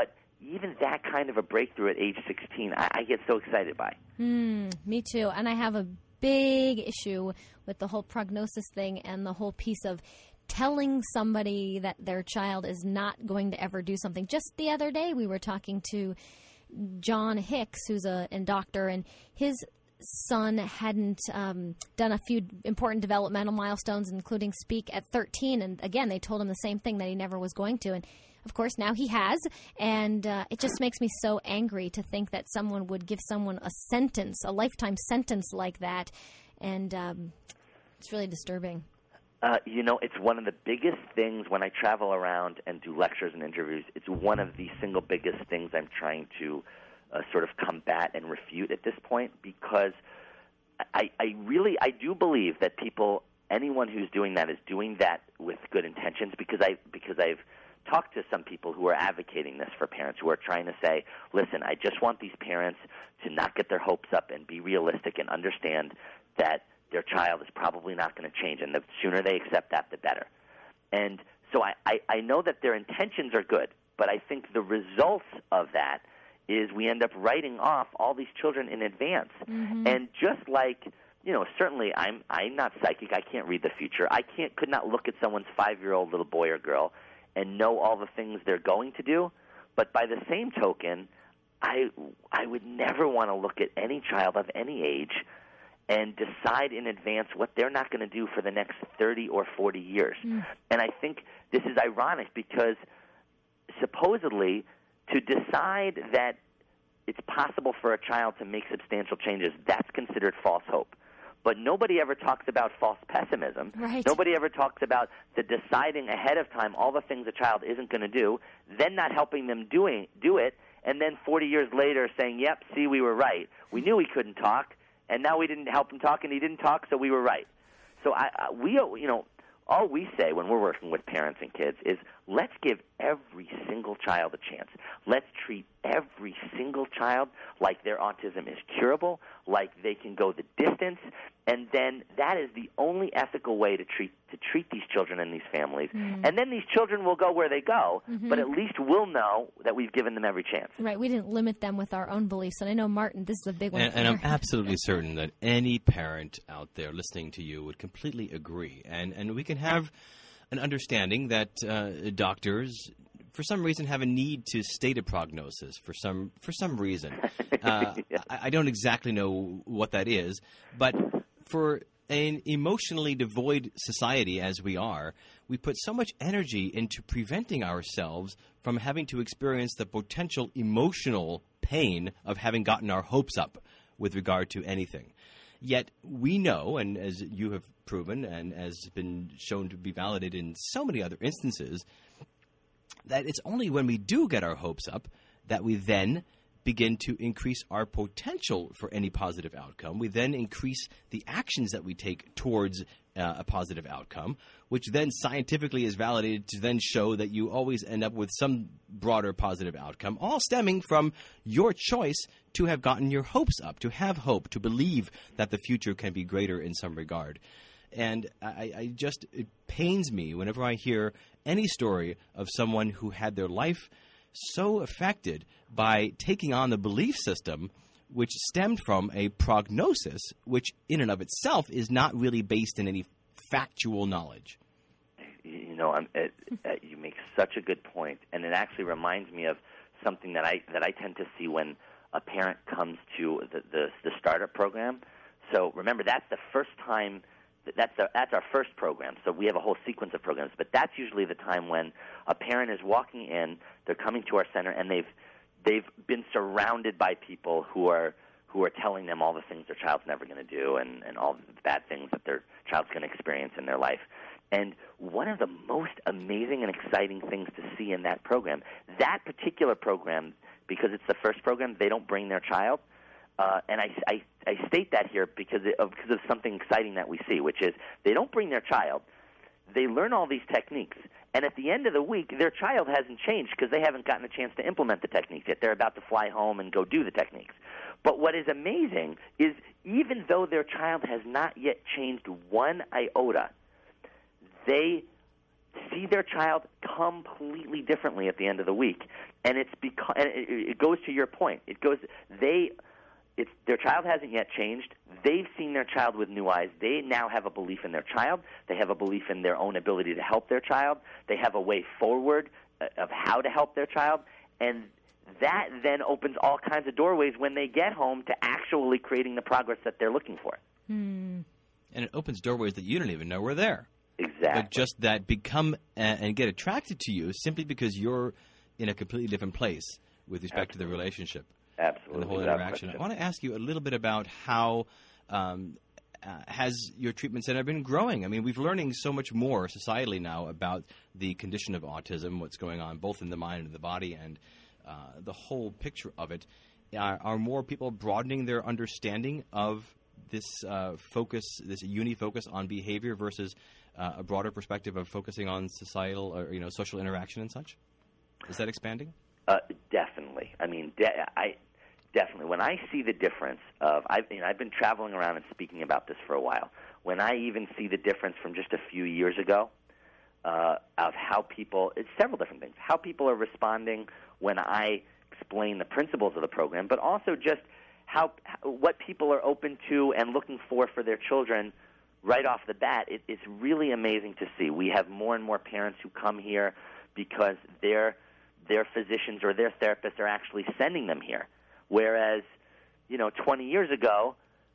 [SPEAKER 3] even that kind of a breakthrough at age sixteen, I, I get so excited by.
[SPEAKER 1] Mm, me too. And I have a big issue with the whole prognosis thing and the whole piece of telling somebody that their child is not going to ever do something. Just the other day, we were talking to John Hicks, who's a, a doctor, and his son hadn't um, done a few important developmental milestones, including speak at thirteen. And again, they told him the same thing, that he never was going to. And of course, now he has. And uh, it just makes me so angry to think that someone would give someone a sentence, a lifetime sentence like that. And um, it's really disturbing.
[SPEAKER 3] Uh, you know, it's one of the biggest things when I travel around and do lectures and interviews. It's one of the single biggest things I'm trying to uh, sort of combat and refute at this point, because I, I really, I do believe that people, anyone who's doing that is doing that with good intentions, because I, because I've talked to some people who are advocating this for parents, who are trying to say, listen, I just want these parents to not get their hopes up and be realistic and understand that their child is probably not going to change, and the sooner they accept that, the better. And so I, I, I know that their intentions are good, but I think the results of that is we end up writing off all these children in advance. Mm-hmm. And just like, you know, certainly I'm I'm not psychic. I can't read the future. I can't could not look at someone's five-year-old little boy or girl and know all the things they're going to do. But by the same token, I I would never want to look at any child of any age and decide in advance what they're not going to do for the next thirty or forty years. Mm. And I think this is ironic, because supposedly to decide that it's possible for a child to make substantial changes, that's considered false hope. But nobody ever talks about false pessimism.
[SPEAKER 1] Right.
[SPEAKER 3] Nobody ever talks about the deciding ahead of time all the things a child isn't going to do, then not helping them doing do it, and then forty years later saying, yep, see, we were right. We knew he couldn't talk, and now we didn't help him talk, and he didn't talk, so we were right. So I, I, we, you know, all we say when we're working with parents and kids is, let's give every single child a chance. Let's treat every single child like their autism is curable, like they can go the distance, and then that is the only ethical way to treat to treat these children and these families. Mm-hmm. And then these children will go where they go, mm-hmm. but at least we'll know that we've given them every chance.
[SPEAKER 1] Right. We didn't limit them with our own beliefs. And I know, Martin, this is a big one.
[SPEAKER 2] And, and I'm absolutely certain that any parent out there listening to you would completely agree. And, and we can have an understanding that uh, doctors, for some reason, have a need to state a prognosis for some for some reason. Uh, yeah. I, I don't exactly know what that is, but for an emotionally devoid society as we are, we put so much energy into preventing ourselves from having to experience the potential emotional pain of having gotten our hopes up with regard to anything. Yet we know, and as you have proven and as has been shown to be validated in so many other instances, that it's only when we do get our hopes up that we then begin to increase our potential for any positive outcome. We then increase the actions that we take towards uh, a positive outcome, which then scientifically is validated to then show that you always end up with some broader positive outcome, all stemming from your choice to have gotten your hopes up, to have hope, to believe that the future can be greater in some regard. And I, I just, it pains me whenever I hear any story of someone who had their life so affected by taking on the belief system which stemmed from a prognosis, which in and of itself is not really based in any factual knowledge.
[SPEAKER 3] You know, I'm, it, it, you make such a good point, and it actually reminds me of something that I that I tend to see when a parent comes to the the, the startup program. So remember, that's the first time. That's our, that's our first program. So we have a whole sequence of programs, but that's usually the time when a parent is walking in, they're coming to our center, and they've they've been surrounded by people who are who are telling them all the things their child's never going to do, and, and all the bad things that their child's going to experience in their life. And one of the most amazing and exciting things to see in that program, that particular program, because it's the first program, they don't bring their child. Uh, and I, I, I state that here because of, because of something exciting that we see, which is they don't bring their child. They learn all these techniques, and at the end of the week, their child hasn't changed because they haven't gotten a chance to implement the techniques yet. They're about to fly home and go do the techniques. But what is amazing is even though their child has not yet changed one iota, they see their child completely differently at the end of the week. And it's because and it, it goes to your point. It goes they it's their child hasn't yet changed. They've seen their child with new eyes. They now have a belief in their child. They have a belief in their own ability to help their child. They have a way forward of how to help their child. And that then opens all kinds of doorways when they get home to actually creating the progress that they're looking for.
[SPEAKER 1] Hmm.
[SPEAKER 2] And it opens doorways that you don't even know were there.
[SPEAKER 3] Exactly.
[SPEAKER 2] But just that become uh, and get attracted to you simply because you're in a completely different place with respect
[SPEAKER 3] Absolutely.
[SPEAKER 2] to the relationship.
[SPEAKER 3] Absolutely.
[SPEAKER 2] And the whole interaction. I want to ask you a little bit about how um, uh, has your treatment center been growing? I mean, we're learning so much more societally now about the condition of autism, what's going on both in the mind and the body, and uh, the whole picture of it. Are, are more people broadening their understanding of this uh, focus, this uni focus on behavior versus uh, a broader perspective of focusing on societal or you know social interaction and such? Is that expanding?
[SPEAKER 3] Uh, definitely. I mean, de- I definitely. When I see the difference of, I've, you know, I've been traveling around and speaking about this for a while. When I even see the difference from just a few years ago uh, of how people, it's several different things, how people are responding when I explain the principles of the program, but also just how what people are open to and looking for for their children right off the bat. It, it's really amazing to see. We have more and more parents who come here because their their physicians or their therapists are actually sending them here. Whereas, you know, twenty years ago,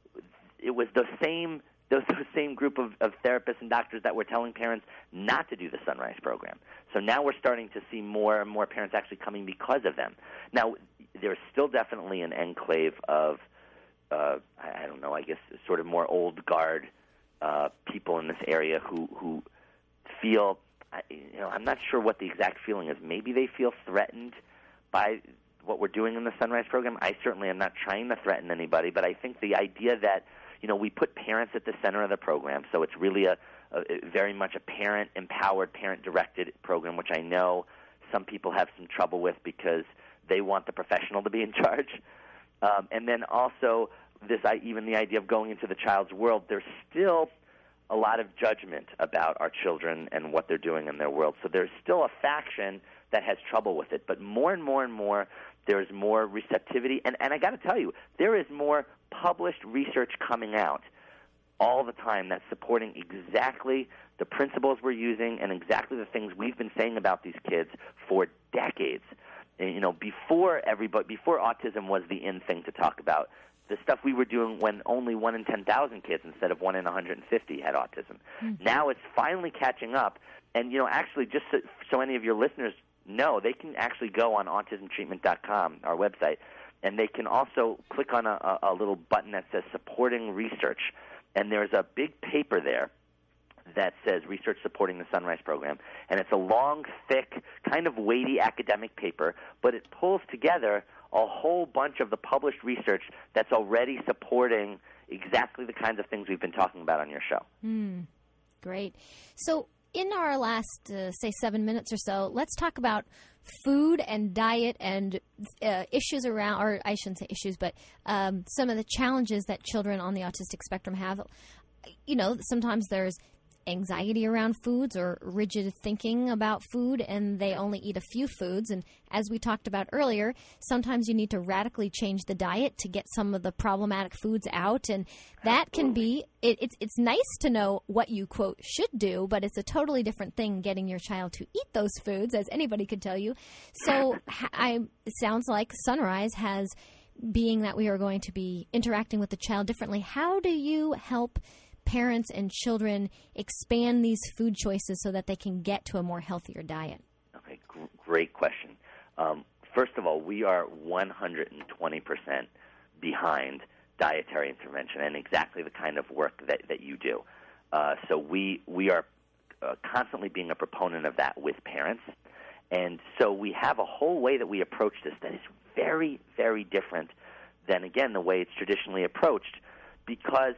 [SPEAKER 3] it was the same those, those same group of, of therapists and doctors that were telling parents not to do the Sunrise program. So now we're starting to see more and more parents actually coming because of them. Now, there's still definitely an enclave of, uh, I don't know, I guess sort of more old guard uh, people in this area who who feel, you know, I'm not sure what the exact feeling is. Maybe they feel threatened by what we're doing in the Sunrise program. I certainly am not trying to threaten anybody, but I think the idea that, you know, we put parents at the center of the program, so it's really a, a very much a parent-empowered, parent-directed program, which I know some people have some trouble with because they want the professional to be in charge. Um, and then also this, I, even the idea of going into the child's world, there's still a lot of judgment about our children and what they're doing in their world. So there's still a faction that has trouble with it. But more and more and more, there's more receptivity. And, and I got to tell you, there is more published research coming out all the time that's supporting exactly the principles we're using and exactly the things we've been saying about these kids for decades. And, you know, before everybody, before autism was the in thing to talk about, the stuff we were doing when only one in ten thousand kids instead of one in one hundred fifty had autism. Mm-hmm. Now it's finally catching up. And, you know, actually, just so, so any of your listeners know, they can actually go on autism treatment dot com, our website, and they can also click on a, a little button that says supporting research. And there's a big paper there that says research supporting the Sunrise program. And it's a long, thick, kind of weighty academic paper, but it pulls together a whole bunch of the published research that's already supporting exactly the kinds of things we've been talking about on your show.
[SPEAKER 1] Mm, great. So in our last, uh, say, seven minutes or so, let's talk about food and diet and uh, issues around, or I shouldn't say issues, but um, some of the challenges that children on the autistic spectrum have. You know, sometimes there's anxiety around foods or rigid thinking about food, and they only eat a few foods. And as we talked about earlier, sometimes you need to radically change the diet to get some of the problematic foods out. And that can be, it, it's, it's nice to know what you, quote, should do, but it's a totally different thing getting your child to eat those foods, as anybody could tell you. So I, it sounds like Sunrise has, being that we are going to be interacting with the child differently, how do you help parents and children expand these food choices so that they can get to a more healthier diet?
[SPEAKER 3] Okay, gr- great question. Um, first of all, we are one hundred twenty percent behind dietary intervention and exactly the kind of work that, that you do. Uh, so we we are uh, constantly being a proponent of that with parents. And so we have a whole way that we approach this that is very, very different than, again, the way it's traditionally approached, because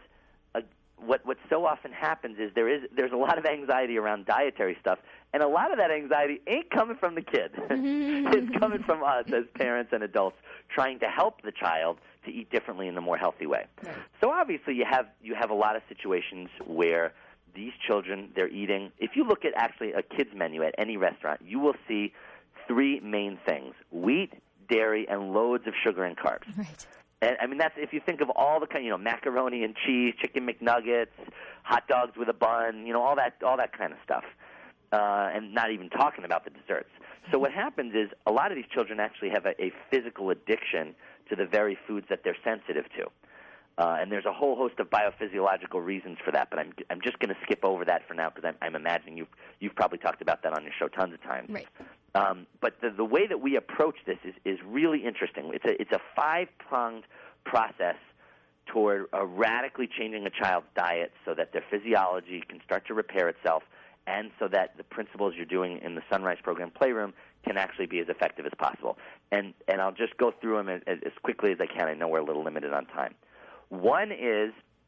[SPEAKER 3] What what so often happens is there is there's a lot of anxiety around dietary stuff, and a lot of that anxiety ain't coming from the kid. It's coming from us as parents and adults trying to help the child to eat differently in a more healthy way.
[SPEAKER 1] Right.
[SPEAKER 3] So obviously you have you have a lot of situations where these children, they're eating, if you look at actually a kid's menu at any restaurant, you will see three main things: wheat, dairy, and loads of sugar and carbs.
[SPEAKER 1] Right.
[SPEAKER 3] And I mean, that's if you think of all the kind, you know, macaroni and cheese, chicken McNuggets, hot dogs with a bun, you know, all that, all that kind of stuff. Uh, and not even talking about the desserts. So what happens is a lot of these children actually have a, a physical addiction to the very foods that they're sensitive to. Uh, and there's a whole host of biophysiological reasons for that, but I'm I'm just going to skip over that for now because I'm, I'm imagining you've, you've probably talked about that on your show tons of times.
[SPEAKER 1] Right.
[SPEAKER 3] Um, but the, the way that we approach this is, is really interesting. It's a, it's a five-pronged process toward uh, radically changing a child's diet so that their physiology can start to repair itself, and so that the principles you're doing in the Sunrise Program Playroom can actually be as effective as possible. And and I'll just go through them as, as quickly as I can. I know we're a little limited on time. One is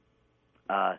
[SPEAKER 3] uh,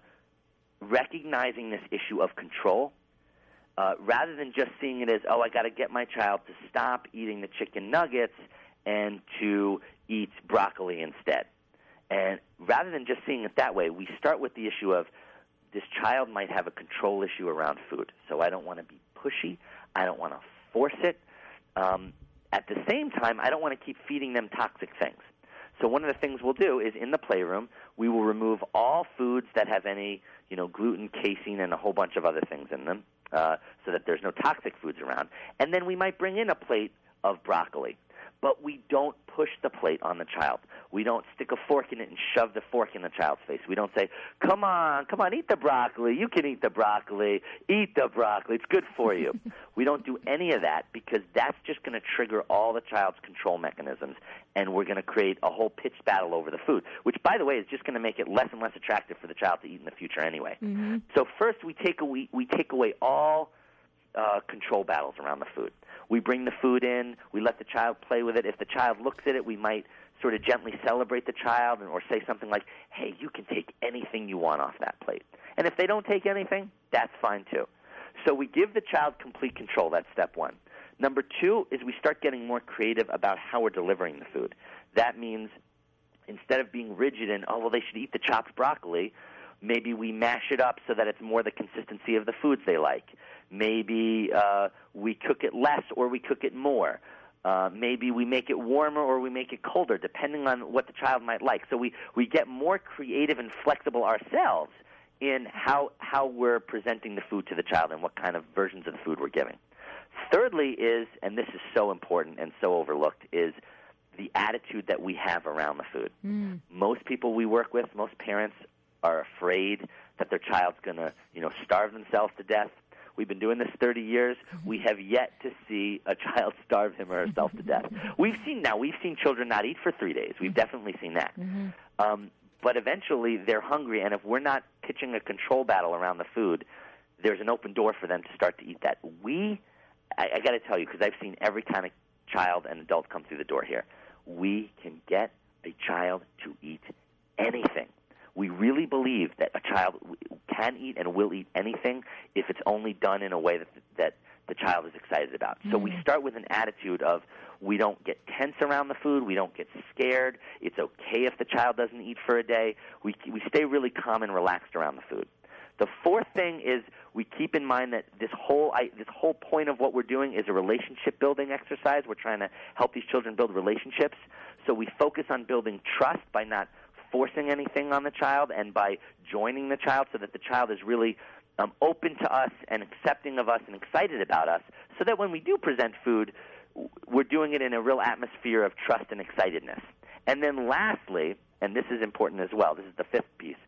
[SPEAKER 3] recognizing this issue of control, uh, rather than just seeing it as, oh, I got to get my child to stop eating the chicken nuggets and to eat broccoli instead. And rather than just seeing it that way, we start with the issue of, this child might have a control issue around food, so I don't want to be pushy. I don't want to force it. Um, at the same time, I don't want to keep feeding them toxic things. So one of the things we'll do is in the playroom, we will remove all foods that have any, you know, gluten, casein, and a whole bunch of other things in them, uh, so that there's no toxic foods around. And then we might bring in a plate of broccoli. But we don't push the plate on the child. We don't stick a fork in it and shove the fork in the child's face. We don't say, come on, come on, eat the broccoli. You can eat the broccoli. Eat the broccoli. It's good for you. We don't do any of that because that's just going to trigger all the child's control mechanisms, and we're going to create a whole pitched battle over the food, which, by the way, is just going to make it less and less attractive for the child to eat in the future anyway.
[SPEAKER 1] Mm-hmm.
[SPEAKER 3] So first we take, away, we take away all uh, control battles around the food. We bring the food in. We let the child play with it. If the child looks at it, we might sort of gently celebrate the child and or say something like, hey, you can take anything you want off that plate. And if they don't take anything, that's fine too. So we give the child complete control. That's step one. Number two is we start getting more creative about how we're delivering the food. That means instead of being rigid in, oh, well, they should eat the chopped broccoli, maybe we mash it up so that it's more the consistency of the foods they like. Maybe uh, we cook it less or we cook it more. Uh, maybe we make it warmer or we make it colder, depending on what the child might like. So we, we get more creative and flexible ourselves in how how we're presenting the food to the child and what kind of versions of the food we're giving. Thirdly is, and this is so important and so overlooked, is the attitude that we have around the food. Mm. Most people we work with, most parents are afraid that their child's going to, you know, starve themselves to death. We've been doing this thirty years. We have yet to see a child starve him or herself to death. We've seen now, we've seen children not eat for three days. We've definitely seen that. Mm-hmm. Um, but eventually they're hungry, and if we're not pitching a control battle around the food, there's an open door for them to start to eat that. We, I, I got to tell you, because I've seen every kind of child and adult come through the door here, we can get a child to eat anything. We really believe that a child can eat and will eat anything if it's only done in a way that that the child is excited about. Mm-hmm. So we start with an attitude of we don't get tense around the food, we don't get scared. It's okay if the child doesn't eat for a day. We we stay really calm and relaxed around the food. The fourth thing is we keep in mind that this whole I, this whole point of what we're doing is a relationship building exercise. We're trying to help these children build relationships. So we focus on building trust by not forcing anything on the child and by joining the child so that the child is really um, open to us and accepting of us and excited about us, so that when we do present food, we're doing it in a real atmosphere of trust and excitedness. And then lastly, and this is important as well, this is the fifth piece,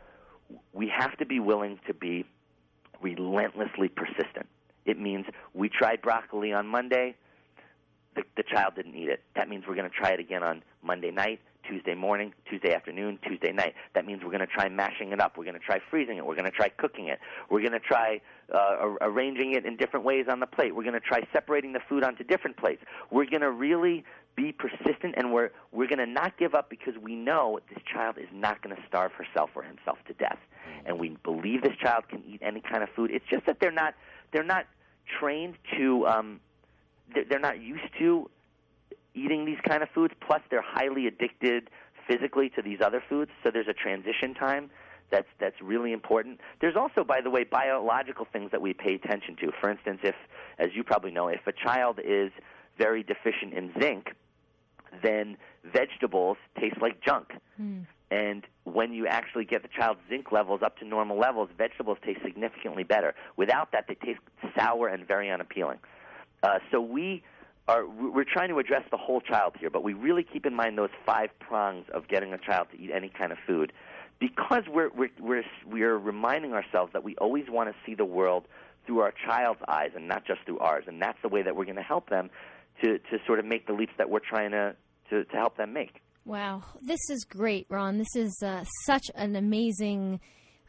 [SPEAKER 3] we have to be willing to be relentlessly persistent. It means we tried broccoli on Monday, the, the child didn't eat it. That means we're going to try it again on Monday night, Tuesday morning, Tuesday afternoon, Tuesday night. That means we're going to try mashing it up. We're going to try freezing it. We're going to try cooking it. We're going to try uh, arranging it in different ways on the plate. We're going to try separating the food onto different plates. We're going to really be persistent, and we're we're going to not give up because we know this child is not going to starve herself or himself to death. And we believe this child can eat any kind of food. It's just that they're not they're not trained to um, they're not used to eating these kind of foods, plus they're highly addicted physically to these other foods, so there's a transition time That's that's really important. There's also, by the way, biological things that we pay attention to. For instance, if, as you probably know, if a child is very deficient in zinc, then vegetables taste like junk. Mm. And when you actually get the child's zinc levels up to normal levels, vegetables taste significantly better. Without that, they taste sour and very unappealing. Uh, so we are we're trying to address the whole child here, but we really keep in mind those five prongs of getting a child to eat any kind of food, because we're we're we're, we're reminding ourselves that we always want to see the world through our child's eyes and not just through ours, and that's the way that we're going to help them to to sort of make the leaps that we're trying to to, to help them make.
[SPEAKER 1] Wow, this is great, Ron. This is uh, such an amazing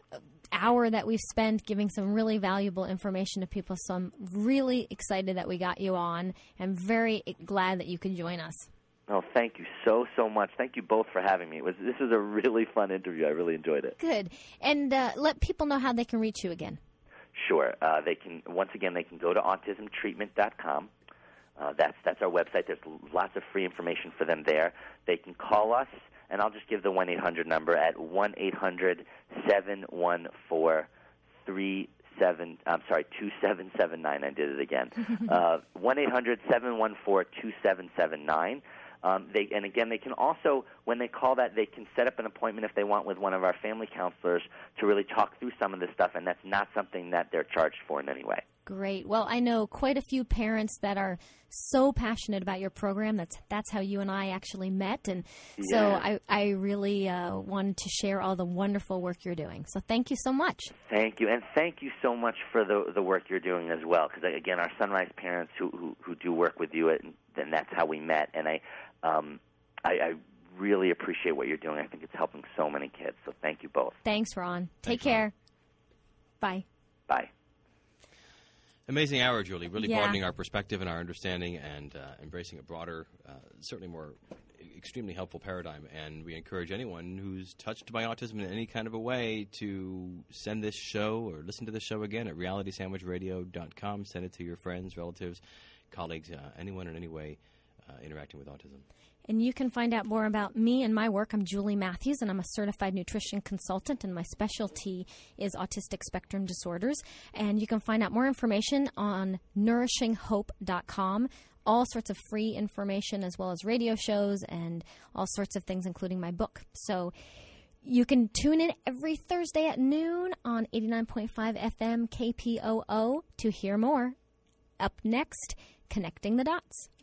[SPEAKER 1] hour that we've spent giving some really valuable information to people. So I'm really excited that we got you on. I'm very glad that you could join us.
[SPEAKER 3] Oh, thank you so, so much. Thank you both for having me. It was, this was a really fun interview. I really enjoyed it.
[SPEAKER 1] Good. And uh, let people know how they can reach you again.
[SPEAKER 3] Sure. Uh, they can, once again, they can go to autism treatment dot com. Uh, that's that's our website. There's lots of free information for them there. They can call us, and I'll just give the one eight hundred number at one eight hundred seven one four three seven. I'm sorry, two seven seven nine. I did it again. uh, one eight hundred seven one four two seven seven nine. Um, they, and again, they can also, when they call that, they can set up an appointment if they want with one of our family counselors to really talk through some of this stuff, and that's not something that they're charged for in any way.
[SPEAKER 1] Great. Well, I know quite a few parents that are so passionate about your program. That's that's how you and I actually met, and so
[SPEAKER 3] yeah.
[SPEAKER 1] I, I really uh, wanted to share all the wonderful work you're doing. So thank you so much.
[SPEAKER 3] Thank you, and thank you so much for the the work you're doing as well, because, again, our Sunrise parents who, who, who do work with you, and then that's how we met, and I, um, I, I really appreciate what you're doing. I think it's helping so many kids, so thank you both.
[SPEAKER 1] Thanks, Ron. Take
[SPEAKER 2] Thanks,
[SPEAKER 1] care.
[SPEAKER 2] Ron.
[SPEAKER 1] Bye.
[SPEAKER 3] Bye.
[SPEAKER 2] Amazing hour, Julie. Really
[SPEAKER 1] yeah.
[SPEAKER 2] broadening our perspective and our understanding, and uh, embracing a broader, uh, certainly more extremely helpful paradigm. And we encourage anyone who's touched by autism in any kind of a way to send this show or listen to this show again at reality sandwich radio dot com. Send it to your friends, relatives, colleagues, uh, anyone in any way uh, interacting with autism.
[SPEAKER 1] And you can find out more about me and my work. I'm Julie Matthews, and I'm a certified nutrition consultant, and my specialty is autistic spectrum disorders. And you can find out more information on nourishing hope dot com. All sorts of free information, as well as radio shows and all sorts of things, including my book. So you can tune in every Thursday at noon on eighty-nine point five F M K P O O to hear more. Up next, Connecting the Dots.